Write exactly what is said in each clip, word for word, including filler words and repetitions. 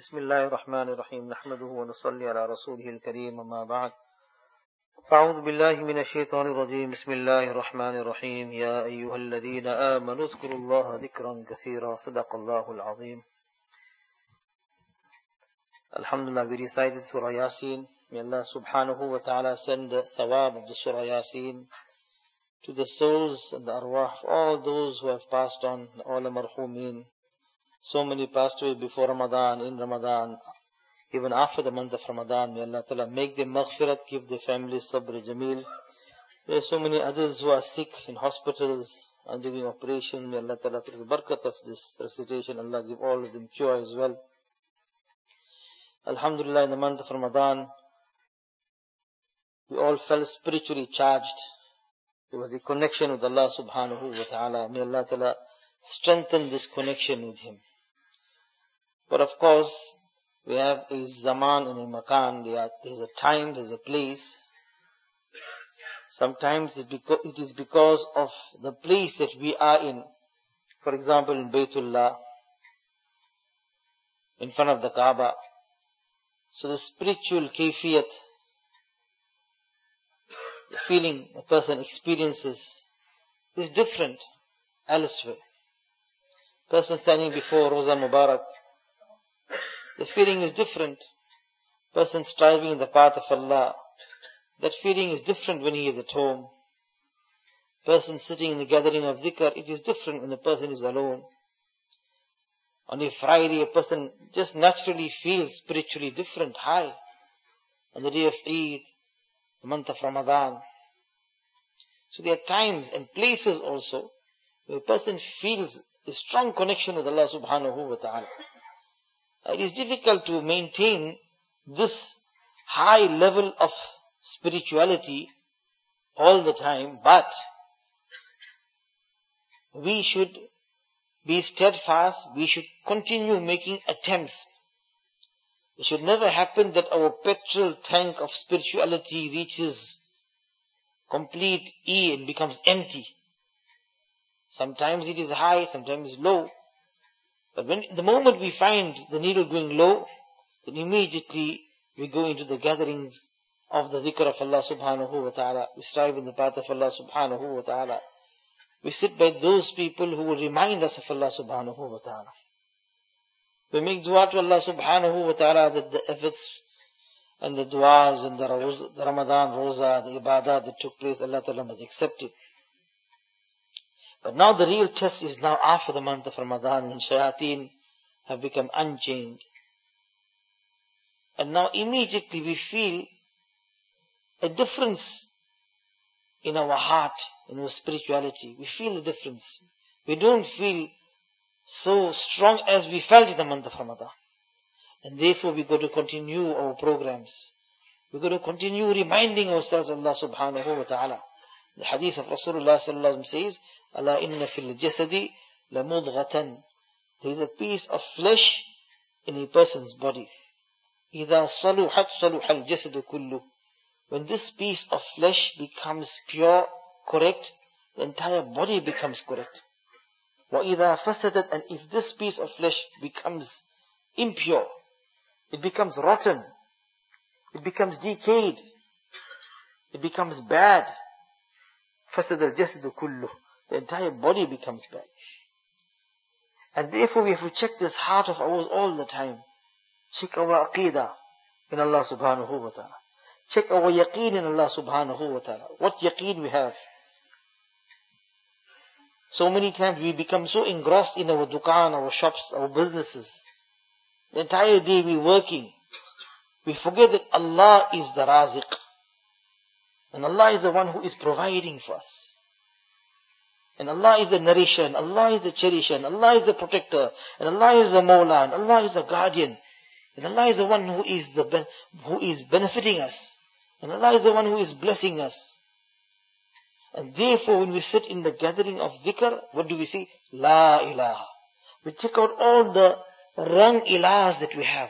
بسم الله الرحمن الرحيم نحمده ونصلي على رسوله الكريم أما بعد فأعوذ بالله من الشيطان الرجيم بسم الله الرحمن الرحيم يا أيها الذين آمنوا اذكروا الله ذكرا كثيرا صدق الله العظيم. Alhamdulillah, we recited Surah Yasin. May Allah subhanahu wa ta'ala send the thawab of the Surah Yasin to the souls and the arwah of all those who have passed on, all the marhumin. So many passed away before Ramadan, in Ramadan, even after the month of Ramadan. May Allah ta'ala make them maghfirat, give their families sabr jameel. There are so many others who are sick in hospitals, undergoing operation. May Allah ta'ala, through the barakat of this recitation, Allah give all of them cure as well. Alhamdulillah, in the month of Ramadan, we all felt spiritually charged. There was a connection with Allah subhanahu wa ta'ala. May Allah ta'ala strengthen this connection with Him. But of course, we have a zaman and a makan. There's a time, there's a place. Sometimes it is because of the place that we are in. For example, in Baytullah, in front of the Kaaba. So the spiritual kayfiyat, the feeling a person experiences is different elsewhere. Person standing before Roza Mubarak, the feeling is different. Person striving in the path of Allah, that feeling is different when he is at home. Person sitting in the gathering of dhikr, it is different when a person is alone. On a Friday, a person just naturally feels spiritually different, high. On the day of Eid, the month of Ramadan. So there are times and places also where a person feels a strong connection with Allah subhanahu wa ta'ala. It is difficult to maintain this high level of spirituality all the time, but we should be steadfast, we should continue making attempts. It should never happen that our petrol tank of spirituality reaches complete E and becomes empty. Sometimes it is high, sometimes it is low. But when the moment we find the needle going low, then immediately we go into the gatherings of the dhikr of Allah subhanahu wa ta'ala. We strive in the path of Allah subhanahu wa ta'ala. We sit by those people who will remind us of Allah subhanahu wa ta'ala. We make dua to Allah subhanahu wa ta'ala that the efforts and the duas and the, the Ramadan Roza, the ibadah that took place, Allah ta'ala has accepted. But now the real test is now after the month of Ramadan, when shayateen have become unchained. And now immediately we feel a difference in our heart, in our spirituality. We feel the difference. We don't feel so strong as we felt in the month of Ramadan. And therefore we got to continue our programs. We got to continue reminding ourselves of Allah subhanahu wa ta'ala. The hadith of Rasulullah sallallahu alaihi wasallam says, "Ala inna fil jasadi la mudghatan." There is a piece of flesh in a person's body. إِذَا صَلُحَتْ صَلُحَ الْجَسَدُ كُلُّهُ. When this piece of flesh becomes pure, correct, the entire body becomes correct. وَإِذَا فَسَدَتْ. And if this piece of flesh becomes impure, it becomes rotten, it becomes decayed, it becomes bad, فَسَدَ الْجَسَدُ كُلُّهُ. The entire body becomes bad. And therefore we have to check this heart of ours all the time. Check our aqidah in Allah subhanahu wa ta'ala. Check our yaqeen in Allah subhanahu wa ta'ala. What yaqeen we have. So many times we become so engrossed in our dukaan, our shops, our businesses. The entire day we working. We forget that Allah is the raziq. And Allah is the one who is providing for us. And Allah is the nourisher, and Allah is the cherisher, and Allah is the protector, and Allah is the mawla, and Allah is the guardian. And Allah is the one who is the who is benefiting us. And Allah is the one who is blessing us. And therefore when we sit in the gathering of dhikr, what do we say? La ilaha. We check out all the wrong ilahs that we have.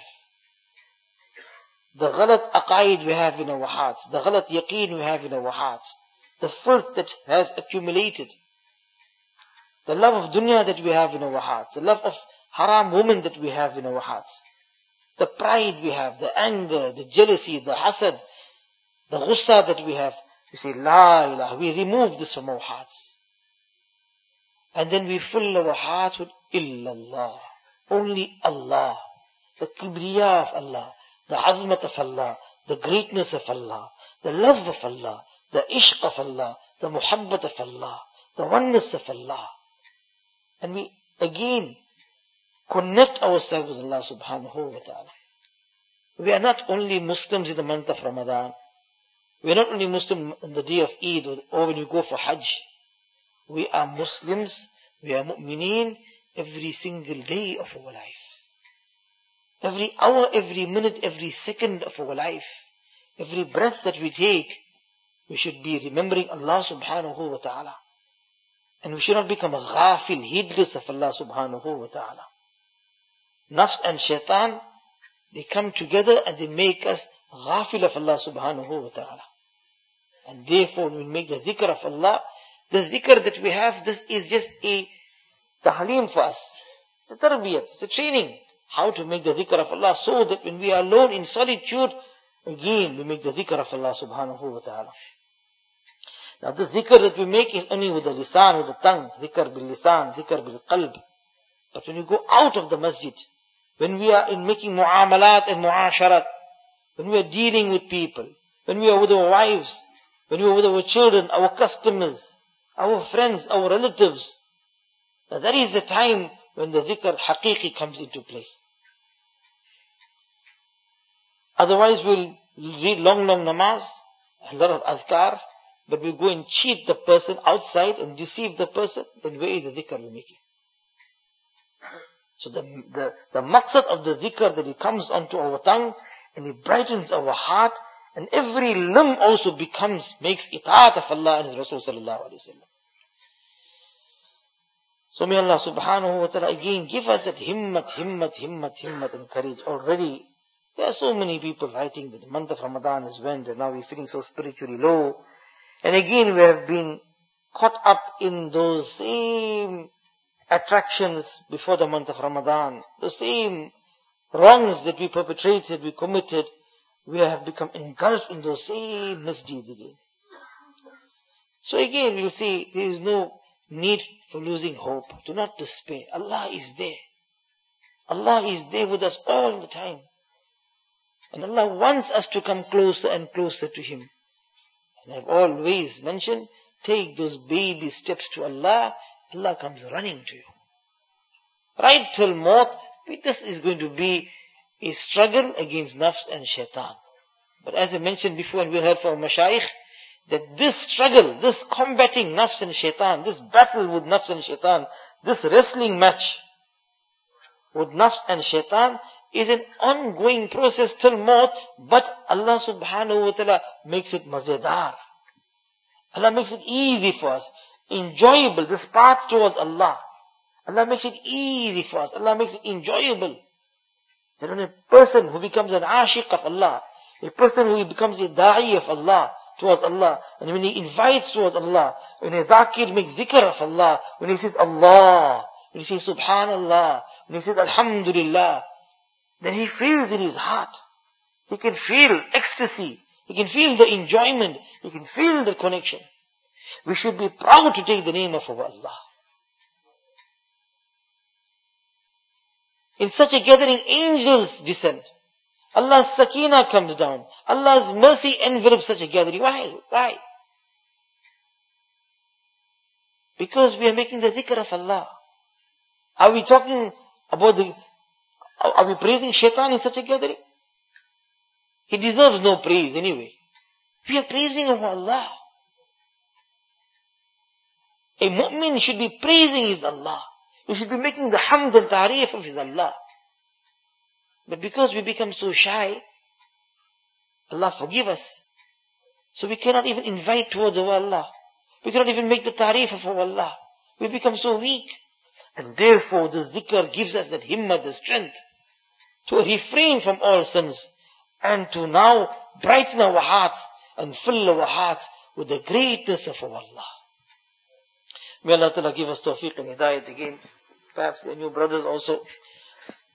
The ghalat aqaid we have in our hearts. The ghalat yaqeen we have in our hearts. The filth that has accumulated. The love of dunya that we have in our hearts. The love of haram women that we have in our hearts. the pride we have, the anger, the jealousy, the hasad, the ghussa that we have. We say, La ilaha, we remove this from our hearts. And then we fill our hearts with illallah, only Allah, the kibriya of Allah, the azmat of Allah, the greatness of Allah, the love of Allah, the ishq of Allah, the muhabbat of Allah, the oneness of Allah. And we again connect ourselves with Allah subhanahu wa ta'ala. We are not only Muslims in the month of Ramadan. We are not only Muslim on the day of Eid or when you go for Hajj. We are Muslims, we are mu'mineen every single day of our life. Every hour, every minute, every second of our life. Every breath that we take, we should be remembering Allah subhanahu wa ta'ala. And we should not become a ghafil, heedless of Allah subhanahu wa ta'ala. Nafs and shaitan, they come together and they make us ghafil of Allah subhanahu wa ta'ala. And therefore, when we make the dhikr of Allah, the dhikr that we have, this is just a tahaleem for us. It's a tarbiyat, it's a training. How to make the dhikr of Allah so that when we are alone in solitude, again we make the dhikr of Allah subhanahu wa ta'ala. Now the dhikr that we make is only with the lisan, with the tongue. Dhikr bil lisan, dhikr bil qalb. But when you go out of the masjid, when we are in making mu'amalat and mu'asharat, when we are dealing with people, when we are with our wives, when we are with our children, our customers, our friends, our relatives, now that is the time when the dhikr haqiqi comes into play. Otherwise we'll read long, long namaz, a lot of azkar, but we go and cheat the person outside and deceive the person, then where is the dhikr we're making? So the, the, the maqsad of the dhikr that it comes onto our tongue and it brightens our heart and every limb also becomes, makes itaat of Allah and His Rasul sallallahu alayhi wa sallam. So may Allah subhanahu wa ta'ala again give us that himmat, himmat, himmat, himmat and courage. Already there are so many people writing that the month of Ramadan has went and now we're feeling so spiritually low. And again we have been caught up in those same attractions before the month of Ramadan. The same wrongs that we perpetrated, we committed, we have become engulfed in those same misdeeds again. So again we'll see there is no need for losing hope. Do not despair. Allah is there. Allah is there with us all the time. And Allah wants us to come closer and closer to Him. And I've always mentioned, take those baby steps to Allah, Allah comes running to you. Right till maut, this is going to be a struggle against nafs and shaitan. But as I mentioned before, and we heard from Mashayikh, that this struggle, this combating nafs and shaitan, this battle with nafs and shaitan, this wrestling match with nafs and shaitan is an ongoing process till maut, but Allah subhanahu wa ta'ala makes it mazedar. Allah makes it easy for us, enjoyable, this path towards Allah. Allah makes it easy for us, Allah makes it enjoyable. That when a person who becomes an ashiq of Allah, a person who becomes a da'i of Allah, towards Allah, and when he invites towards Allah, when a dhakir makes dhikr of Allah, when he says Allah, when he says Subhanallah, when he says Alhamdulillah, then he feels in his heart. He can feel ecstasy. He can feel the enjoyment. He can feel the connection. We should be proud to take the name of our Allah. In such a gathering, angels descend. Allah's sakina comes down. Allah's mercy envelops such a gathering. Why? Why? Because we are making the dhikr of Allah. Are we talking about the, are we praising shaitan in such a gathering? He deserves no praise anyway. We are praising of Allah. A mu'min should be praising his Allah. He should be making the hamd and ta'rif of his Allah. But because we become so shy, Allah forgive us. So we cannot even invite towards our Allah. We cannot even make the ta'rif of our Allah. We become so weak. And therefore the zikr gives us that himmah, the strength, to refrain from all sins, and to now brighten our hearts and fill our hearts with the greatness of our Allah. May Allah Ta'ala give us tawfiq and hidayat again. Perhaps the new brothers also,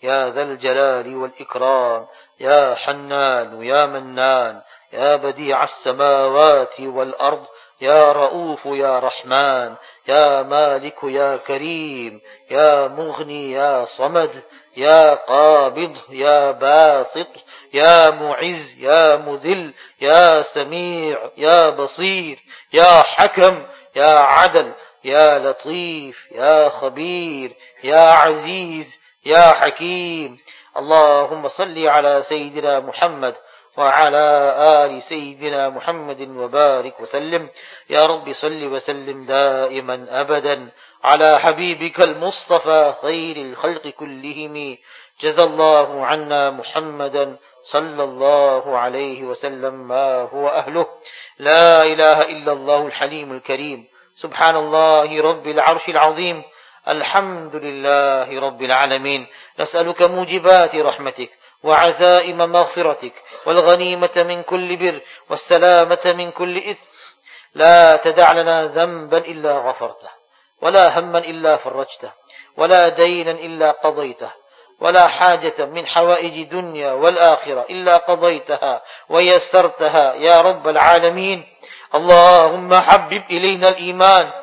يا ذا الجلال والإكرام، يا حنان يا منان، يا بديع السماوات والأرض، يا رؤوف يا رحمن، يا مالك يا كريم، يا مغني يا صمد، يا قابض يا باسط، يا معز يا مذل، يا سميع يا بصير، يا حكم يا عدل، يا لطيف يا خبير، يا عزيز يا حكيم. اللهم صل على سيدنا محمد وعلى آل سيدنا محمد وبارك وسلم. يا رب صل وسلم دائما أبدا على حبيبك المصطفى خير الخلق كلهم. جزى الله عنا محمدا صلى الله عليه وسلم ما هو أهله. لا إله إلا الله الحليم الكريم، سبحان الله رب العرش العظيم، الحمد لله رب العالمين. نسألك موجبات رحمتك وعزائم مغفرتك والغنيمة من كل بر والسلامة من كل إثم. لا تدع لنا ذنبا إلا غفرته، ولا هما إلا فرجته، ولا دينا إلا قضيته، ولا حاجة من حوائج دنيا والآخرة إلا قضيتها ويسرتها يا رب العالمين. اللهم حبب إلينا الإيمان،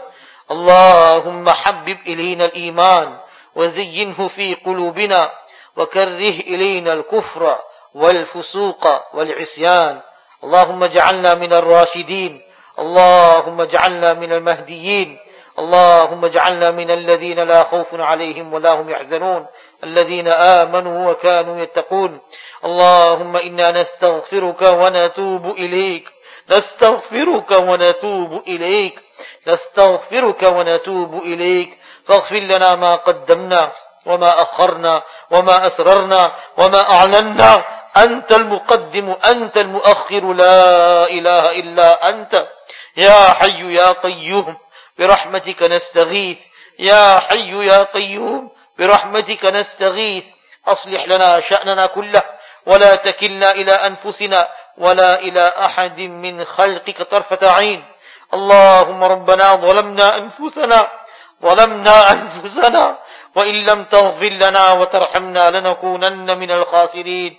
اللهم حبب إلينا الإيمان وزينه في قلوبنا، وكره إلينا الكفر والفسوق والعصيان. اللهم اجعلنا من الراشدين، اللهم اجعلنا من المهديين، اللهم اجعلنا من الذين لا خوف عليهم ولا هم يحزنون، الذين آمنوا وكانوا يتقون. اللهم إنا نستغفرك ونتوب إليك، نستغفرك ونتوب إليك، نستغفرك ونتوب إليك. فاغفر لنا ما قدمنا وما أخرنا وما أسررنا وما أعلنا. أنت المقدم أنت المؤخر، لا إله إلا أنت. يا حي يا قيوم برحمتك نستغيث، يا حي يا قيوم برحمتك نستغيث. أصلح لنا شأننا كله، ولا تكلنا إلى أنفسنا ولا إلى أحد من خلقك طرفة عين. اللهم ربنا ظلمنا أنفسنا ظلمنا أنفسنا وإن لم تغفر لنا وترحمنا لنكونن من الخاسرين،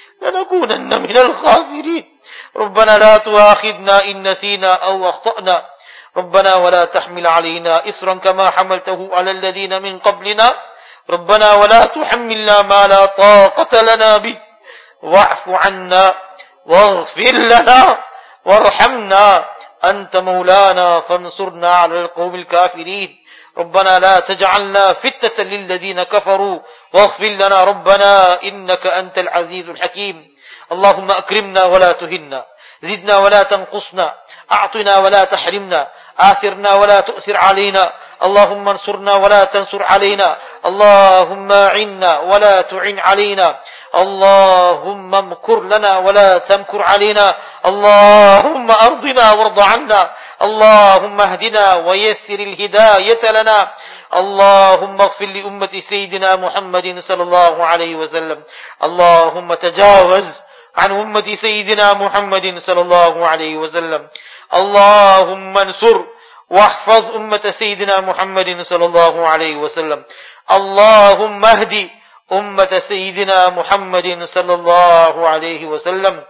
لنكونن من الخاسرين. ربنا لا تؤاخذنا إن نسينا أو أخطأنا، ربنا ولا تحمل علينا إصرا كما حملته على الذين من قبلنا، ربنا ولا تحملنا ما لا طاقة لنا به، واعف عنا واغفر لنا وارحمنا، أنت مولانا فانصرنا على القوم الكافرين. ربنا لا تجعلنا فتنة للذين كفروا واغفر لنا ربنا إنك أنت العزيز الحكيم. اللهم أكرمنا ولا تهنا، زدنا ولا تنقصنا، أعطنا ولا تحرمنا، آثرنا ولا تؤثر علينا. اللهم انصرنا ولا تنصر علينا، اللهم أعنا ولا تعن علينا، اللهم امكر لنا ولا تمكر علينا، اللهم أرضنا وارض عنا، اللهم اهدنا ويسر الهداية لنا. اللهم اغفر لأمة سيدنا محمد صلى الله عليه وسلم، اللهم تجاوز عن أمة سيدنا محمد صلى الله عليه وسلم. اللهم انصر واحفظ أمة سيدنا محمد صلى الله عليه وسلم. اللهم اهدي أمة سيدنا محمد صلى الله عليه وسلم.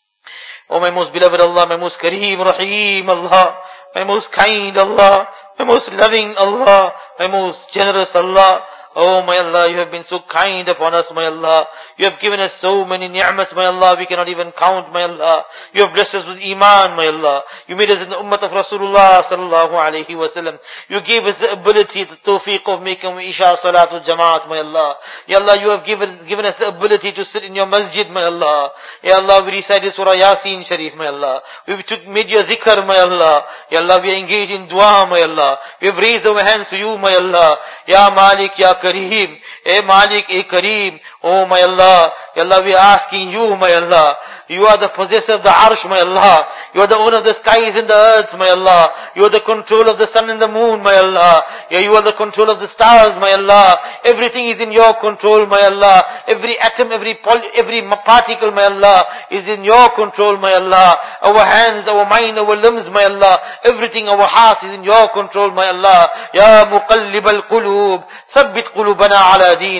Oh my most beloved Allah, my most Kareem, Rahim Allah, my most kind Allah, my most loving Allah, my most generous Allah. Oh my Allah, you have been so kind upon us, my Allah. You have given us so many ni'mas, my Allah, we cannot even count, my Allah. You have blessed us with Iman, my Allah. You made us in the ummah of Rasulullah sallallahu alayhi wa sallam. You gave us the ability, the tawfiq of making Isha Salatul Jamaat, my Allah. Ya Allah, you have given, given us the ability to sit in your masjid, my Allah. Ya Allah, we recited Surah Yasin Sharif, my Allah. We took, made your dhikr, my Allah. Ya Allah, we are engaged in dua, my Allah. We have raised our hands to you, my Allah. Ya Malik, Ya Kareem, eh Malik, eh Kareem. Oh my Allah, Ya Allah, we are asking you, my Allah. You are the possessor of the arsh, my Allah. You are the owner of the skies and the earth, my Allah. You are the control of the sun and the moon, my Allah. Yeah, you are the control of the stars, my Allah. Everything is in your control, my Allah. Every atom, every poly, every particle, my Allah, is in your control, my Allah. Our hands, our mind, our limbs, my Allah. Everything, our hearts is in your control, my Allah. Ya muqallib al-qulub, thabbit qulubana ala dinik.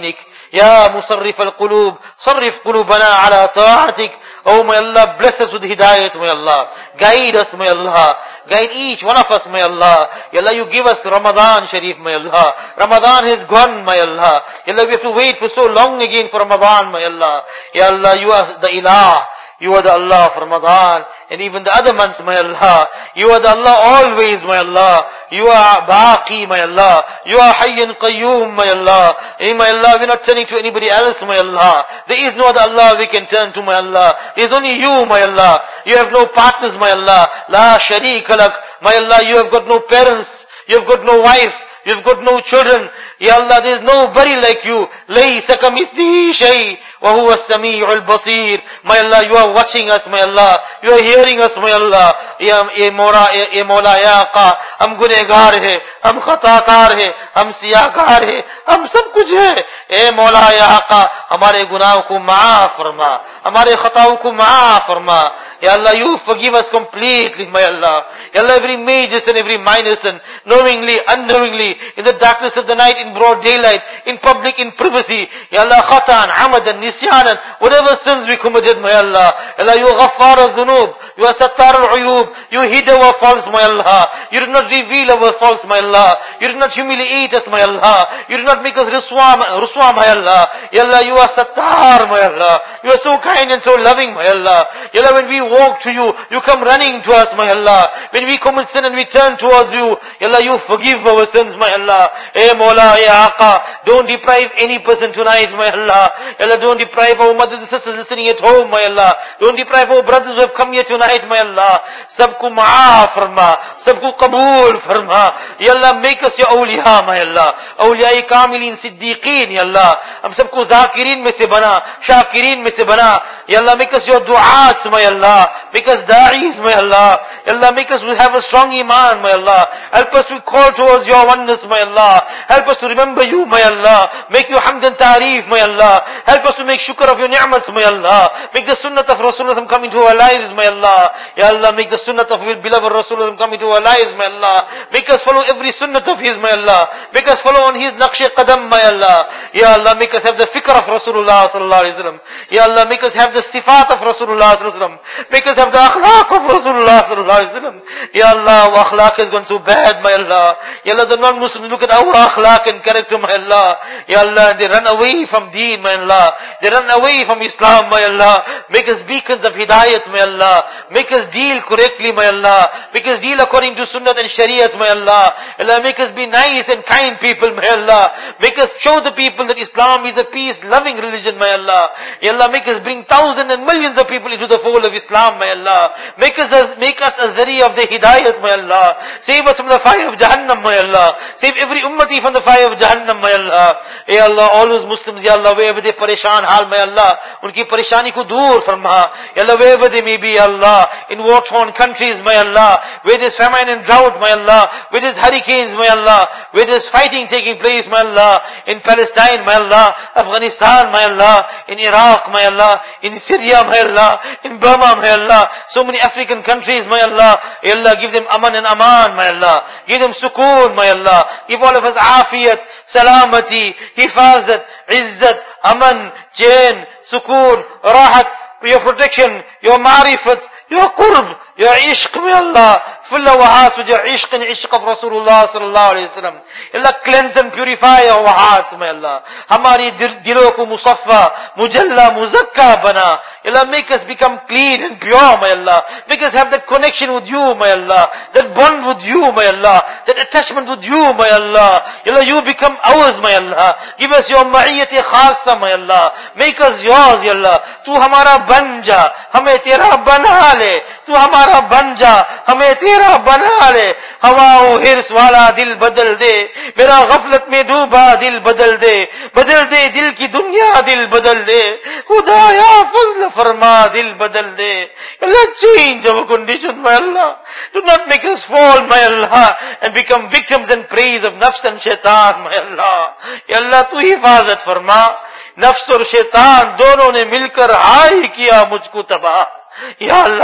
Ya Musarrif al-Qulub, Sarrif Qulubana ala ta'atik. Oh my Allah, bless us with hidayat, my Allah. Guide us, my Allah. Guide each one of us, my Allah. Ya Allah, you give us Ramadan Sharif, my Allah. Ramadan has gone, my Allah. Ya Allah, we have to wait for so long again for Ramadan, my Allah. Ya Allah, you are the Ilah. You are the Allah of Ramadan and even the other months, my Allah. You are the Allah always, my Allah. You are Baqi, my Allah. You are Hayyan Qayyum, my Allah. Hey, my Allah, we're not turning to anybody else, my Allah. There is no other Allah we can turn to, my Allah. There is only you, my Allah. You have no partners, my Allah. La Sharika Lak. My Allah, you have got no parents. You have got no wife. You've got no children. Ya Allah, there is nobody like you. Laysa kamithlihi shay wa huwa as-sami'ul basir. My Allah, you are watching us, my Allah. You are hearing us, my Allah. Ya ye Mola, ye Mola, ya Aqa. हम गुनहगार हैं, हम खताकार हैं, हम सियाकार हैं, हम सब कुछ है. ए मौला या आका, हमारे गुनाहों को माफ फरमा, हमारे खताओं को माफ फरमा. Ya Allah, you forgive us completely, my Allah. Ya Allah, every major sin, every minor sin, knowingly, unknowingly, in the darkness of the night, in broad daylight, in public, in privacy. Ya Allah, khatan, amadan, nisyanan, whatever sins we committed, my Allah. Ya Allah, you are ghaffar al-dhunub, you are sattar al-uyub, you hid our faults, my Allah. You did not reveal our faults, my Allah. You did not humiliate us, my Allah. You did not make us ruswa, ruswa, my Allah. Ya Allah, you are sattar, my Allah. You are so kind and so loving, my Allah. Ya Allah, when we walk to you, you come running to us, my Allah. When we commit sin and we turn towards you, Ya Allah, you forgive our sins, my Allah. Eh Mawla, Ya Aqa, don't deprive any person tonight, my Allah. Ya Allah, don't deprive our mothers and sisters listening at home, my Allah. Don't deprive our brothers who have come here tonight, my Allah. Sabko maaf farma, sabko qabool farma. Ya Allah, make us your awliya, my Allah. Awliya-i kamilin, siddiqeen, Ya Allah. Hum sabko zakirin mein se bana, shakirin mein se bana. Ya Allah, make us your du'aats, my Allah. Make us da'is, my Allah. Ya Allah, make us have a strong iman, my Allah. Help us to call towards your oneness, my Allah. Help us to remember you, my Allah. Make you hamd and ta'reef, my Allah. Help us to make shukr of your ni'mats, my Allah. Make the sunnah of Rasulullah come into our lives, my Allah. Ya Allah, make the sunnah of your beloved Rasulullah come into our lives, my Allah. Make us follow every sunnah of his, my Allah. Make us follow on his naqsh qadam, my Allah. Ya Allah, make us have the fikr of Rasulullah sallallahu alaihi wasallam. Ya Allah, make us have the sifat of Rasulullah sallallahu alaihi wasallam. Make us have the akhlaq of Rasulullah sallallahu alaihi wasallam. Ya Allah, our akhlaq has gone so bad, my Allah. Ya Allah, the non-Muslims look at our akhlaq and character, my Allah. Ya Allah, they run away from deen, my Allah. They run away from Islam, my Allah. Make us beacons of hidayat, my Allah. Make us deal correctly, my Allah. Make us deal according to sunnah and shariat, my Allah. Allah, make us be nice and kind people, my Allah. Make us show the people that Islam is a peace-loving religion, my Allah. Ya Allah, make us bring thousands and millions of people into the fold of Islam, my Allah. Make us a, make us a zari of the hidayat, my Allah. Save us from the fire of Jahannam, my Allah. Save every ummati from the fire of Jahannam, my Allah. Ya Allah, all those Muslims, Ya Allah, wherever they pareshan hal, my Allah, unki pareshani ko dur farma. Ya Allah, wherever they may be, Ya Allah, in war-torn countries, my Allah, where there's famine and drought, my Allah, where there's hurricanes, my Allah, where there's fighting taking place, my Allah, in Palestine, my Allah, Afghanistan, my Allah, in Iraq, my Allah, in Syria, my Allah, in Burma, my Allah, so many African countries, my Allah. Ya Allah, give them aman and aman, my Allah. Give them sukoon, my Allah. Give all of us afiyat, salamati, hifazat, izzat, aman, chain, sukoon, rahat, your protection, your ma'rifat, your qurb, your ishq, my Allah. Fill our hearts with your ishq and ishq of Rasulullah sallallahu alayhi wa sallam. Allah, cleanse and purify our hearts, my Allah. Hamari dilon ko musaffa, mujalla, muzakka bana. Allah, make us become clean and pure, my Allah. Make us have that connection with you, my Allah. That bond with you, my Allah. That attachment with you, my Allah. Allah, you become ours, my Allah. Give us your ma'iyyat-e khassa, my Allah. Make us yours, ya Allah. Tu hamara ban ja, hame tera bana le. Tu hamara ban ja, hame tera बना ले. हवाओ हिर्स वाला दिल बदल दे, मेरा गफलत में डूबा दिल बदल दे, बदल दे दिल की दुनिया दिल बदल दे, खुदाया फजल फरमा दिल बदल दे. Allah, change our condition, my Allah. Do not make us fall, my Allah, and become victims and preys of nafs and shaitan, my Allah. Ya Allah, tu hifazat farma. Nafs और शैतान दोनों ने मिलकर हाय किया मुझको तबाह. Ya Allah,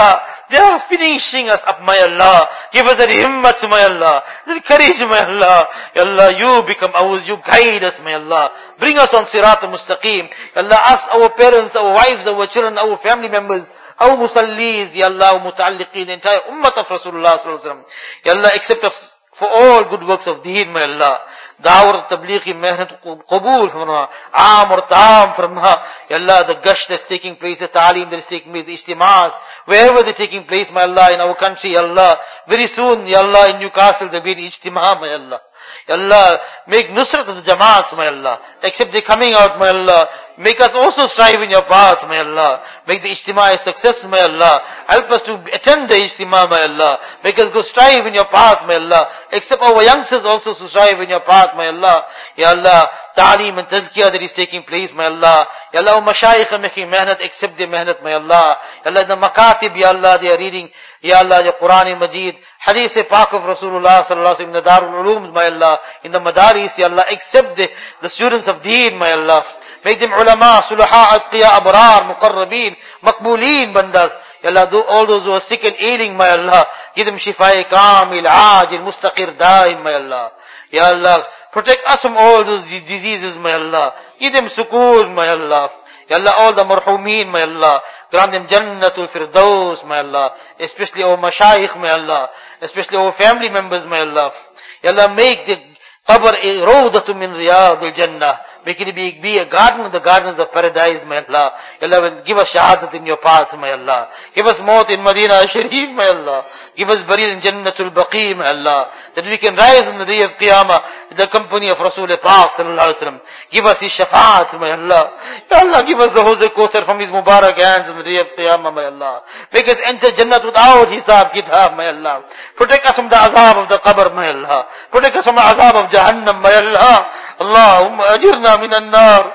They are finishing us up, my Allah. Give us that himmat, my Allah. That courage, my Allah. Ya Allah, you become ours. You guide us, my Allah. Bring us on Sirat al-Mustaqim. Ya Allah, us, our parents, our wives, our children, our family members, our musallis, Ya Allah, our muta'alliqeen, the entire ummah of Rasulullah sallallahu alaihi wasallam. Ya Allah, accept us for all good works of deen, my Allah. Dawar tablighi mehnat qabool farma, aam aur taam farma. Ya Allah, the gush that's taking place, the ta'aleem that is taking place, the ijtimaas, wherever they're taking place, my Allah, in our country, Ya Allah. Very soon, Ya Allah, in Newcastle, there'll be an ijtimaa, my Allah. Ya Allah, make nusrat of the jamaats, my Allah. Except they're coming out, my Allah. Make us also strive in your path, my Allah. Make the ijtimaa a success, my Allah. Help us to attend the ijtimaa, my Allah. Make us go strive in your path, my Allah. Except our youngsters also to strive in your path, my Allah. Ya Allah, ta'aleem and tazkiyah that is taking place, my Allah. Ya Allah, our mashayikh are making mehnat, accept their mehnat, my Allah. Ya Allah, the makatib, Ya Allah, they are reading, Ya Allah, the Quran Majid, Hadith Pak of Rasulullah sallallahu alaihi wasallam, in the Darul Ulum, my Allah, in the Madaris, Ya Allah, accept the, the students of Deen, my Allah. Make them ulama, sulaha, atqiya, abrar, muqarrabeen, maqbooleen, bandas. Ya Allah, do all those who are sick and ailing, my Allah, give them shifai kamil, ajil, mustaqir, daim, my Allah. Ya Allah, protect us from all those diseases, my Allah. Give them sukoon, my Allah. Ya Allah, all the marhumeen, my Allah. Grant them Jannatul Firdaus, my Allah. Especially our mashayikh, my Allah. Especially our family members, my Allah. Ya Allah, make the qabr a rawdatu min riyad al-jannah. Make it be, be a garden of the gardens of paradise, my Allah. Ya Allah, give us shahadat in your path, my Allah. Give us maut in Madinah Sharif, my Allah. Give us burial in Jannatul Baqi, my Allah. That we can rise on the day of Qiyamah in the company of Rasul Pak sallallahu alaihi wasallam. Give us his shafaat, my Allah. Ya Allah, give us the Hawz al-Kawthar from his Mubarak hands on the day of Qiyamah, my Allah. Make us enter Jannat without hisab kitab, my Allah. Protect us from the azab of the qabr, my Allah. Protect us from the azab of Jahannam, my Allah. Allahumma ajirna من النار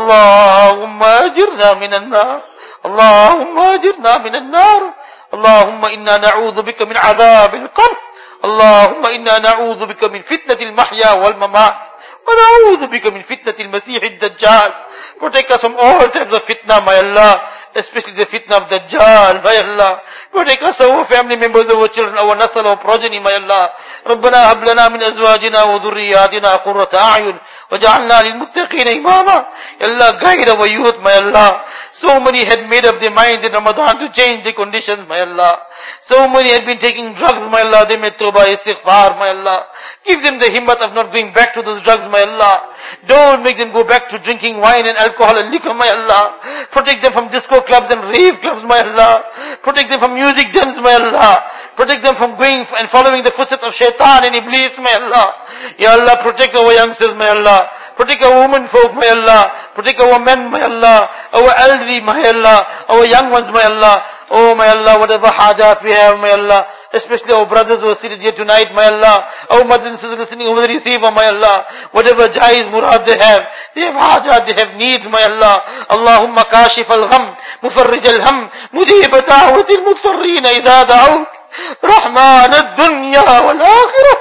اللهم أجرنا من النار اللهم أجرنا من النار اللهم إنا نعوذ بك من عذاب القبر اللهم إنا نعوذ بك من فتنة المحيا والممات ونعوذ بك من فتنة المسيح الدجال. Protect us from all types of fitna, my Allah, especially the fitna of Dajjal, my Allah. Protect us, our family members, our children, our nasal, our progeny, my Allah. ربنا هب لنا من أزواجنا وذرياتنا قرة أعين وجعلنا للمتقين إماما. Allah, guide our youth, my Allah. So many had made up their minds in Ramadan to change their conditions, my Allah. So many had been taking drugs, my Allah. They made tawbah, istighfar, my Allah. Give them the himmat of not going back to those drugs, my Allah. Don't make them go back to drinking wine and alcohol and liquor, my Allah. Protect them from disco clubs and rave clubs, my Allah. Protect them from music dens, my Allah. Protect them from going and following the footsteps of shaitan and iblis, my Allah. Ya Allah, protect our youngsters, my Allah. Protect our women folk, my Allah. Protect our men, my Allah. Our elderly, my Allah. Our young ones, my Allah. Oh, my Allah, whatever hajat we have, my Allah. Especially our brothers who are seated here tonight, my Allah. Our mothers and sisters listening over the receiver, my Allah. Whatever jaiz murad they have. They have hajat, they have needs, my Allah. Allahumma kashif al-gham, mufarrij al-ham, mujib da'wat al-mutarreen idha da'awk. Rahman al-dunya wal-akhirah.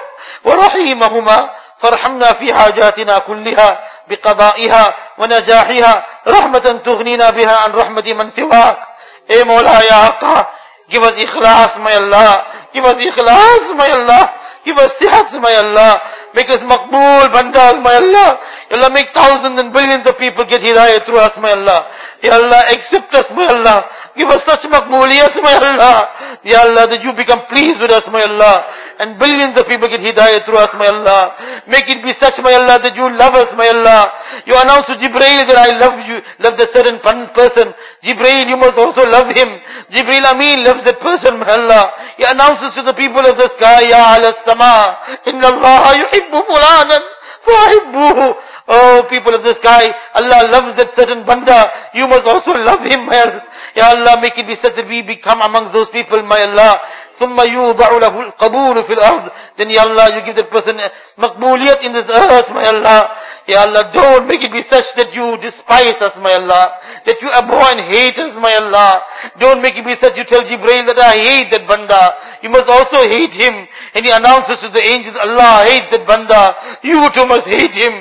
ورحيمهما فارحمنا في حاجاتنا كلها بقضائها ونجاحها رحمة تغنينا بها عن رحمة من سواك. اے مولا یا آقا, give us ikhlas, my Allah. Give us ikhlas, my Allah. Give us sihat, my Allah. Make us maqbool bandas, my Allah. Ya Allah, make thousands and billions of people get hidayah through us, my Allah. Ya Allah, accept us, my Allah. Give us such maqbooliyat, my Allah. Ya Allah, that you become pleased with us, my Allah. And billions of people get hidayah through us, my Allah. Make it be such, my Allah, that you love us, my Allah. You announce to Jibreel that I love you, love that certain person. Jibreel, you must also love him. Jibreel Amin loves that person, my Allah. He announces to the people of the sky, Ya ala sama, inna Allah yuhibbu fulanan, fahibbuhu. Oh, people of the sky, Allah loves that certain banda. You must also love him, my Allah. Ya Allah, make it be such that we become amongst those people, my Allah. ثُمَّ يُوضَعُ لَهُ الْقَبُولُ فِي الْأَرْضِ. Then, Ya Allah, you give that person maqbooliyat in this earth, my Allah. Ya Allah, don't make it be such that you despise us, my Allah. That you abhor and hate us, my Allah. Don't make it be such you tell Jibreel that I hate that banda. You must also hate him. And he announces to the angels, Allah hates that banda. You too must hate him.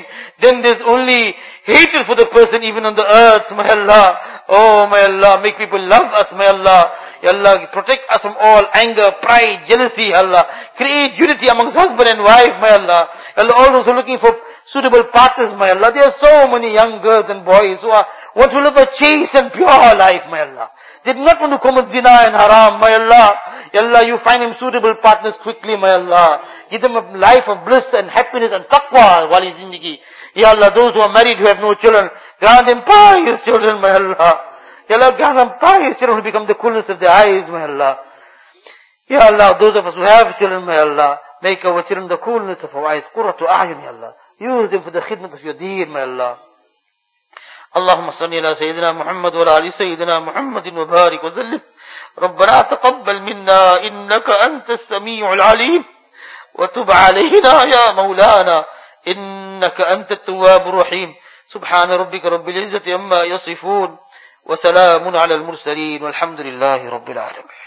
then there's only hatred for the person even on the earth, my Allah. Oh, my Allah, make people love us, my Allah. Ya Allah, protect us from all anger, pride, jealousy, Allah. Create unity amongst husband and wife, my Allah. Ya Allah, all those who are looking for suitable partners, my Allah. There are so many young girls and boys who are, want to live a chaste and pure life, my Allah. They do not want to commit zina and haram, my Allah. Ya Allah, you find him suitable partners quickly, my Allah. Give them a life of bliss and happiness and taqwa, wali zindagi. Ya Allah, those who are married who have no children, grant them pious children, my Allah. Ya Allah, grant them pious children who become the coolness of their eyes, my Allah. Ya Allah, those of us who have children, my Allah, make our children the coolness of our eyes. Qurratu a'yun, Ya Allah. Use them for the khidmat of your deen, my Allah. اللهم صل على سيدنا محمد وعلى آل سيدنا محمد وبارك وسلم. ربنا تقبل منا إنك أنت السميع العليم وتب علينا يا مولانا إنك أنت التواب الرحيم. سبحان ربك رب العزة عما يصفون وسلام على المرسلين والحمد لله رب العالمين.